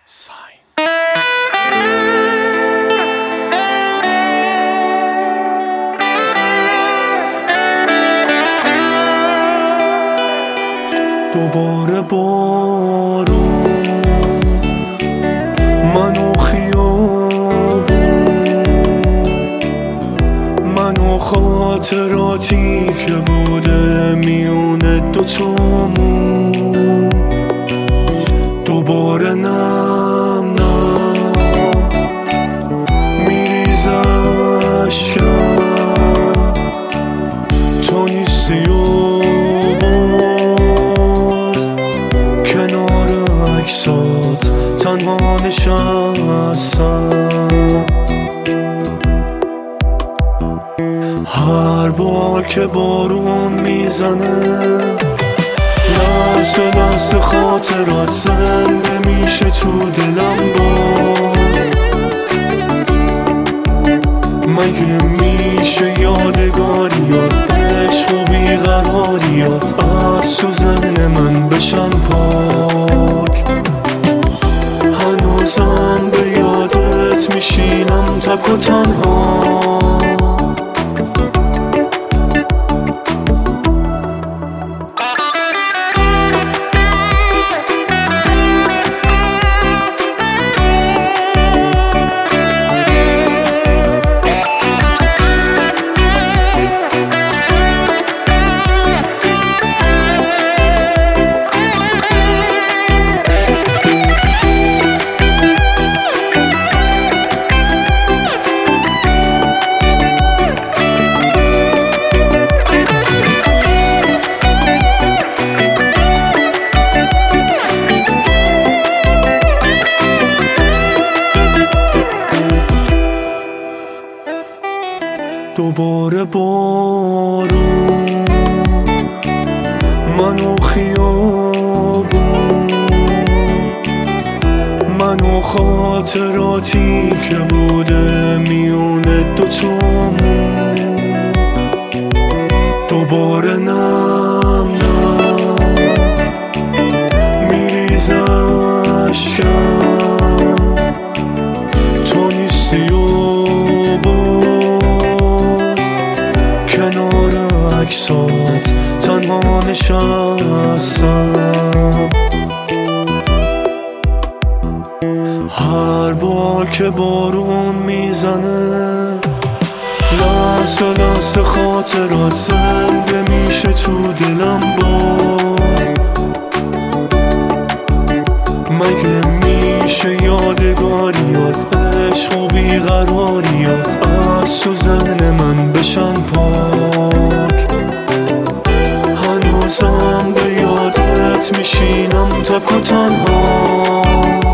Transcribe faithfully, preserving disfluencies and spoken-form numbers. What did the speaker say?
ساین دوباره بارون، من و خیابون، من و خاطراتی که بوده میونه دوتامون. دوباره نم نم میریز اشکم، تو نیستی و باز کنار عکسات تنها نشستم. هر بار که بارون میزنه لحظه لحظه خاطرات زنده میشه تو دلم باز. مگه میشه یادگاریات، عشق و بیقراریات از تو ذهن من بشن پاک؟ هنوزم به یادت میشینم تک و تنها. دوباره بارون، من و خیابون، من و خاطراتی که بوده میونه دوتامون. دوباره نم نم میریز اشکم، تو نیستی و کنار عکسات تنها نشستم. هر بار که بارون میزنه لحظه لحظه خاطرات زنده میشه تو دلم باز. مگه میشه یادگاریات، عشق و بیقراریات از تو ذهن من بشن پاک؟ هنوزم به یادت میشینم تک و تنها.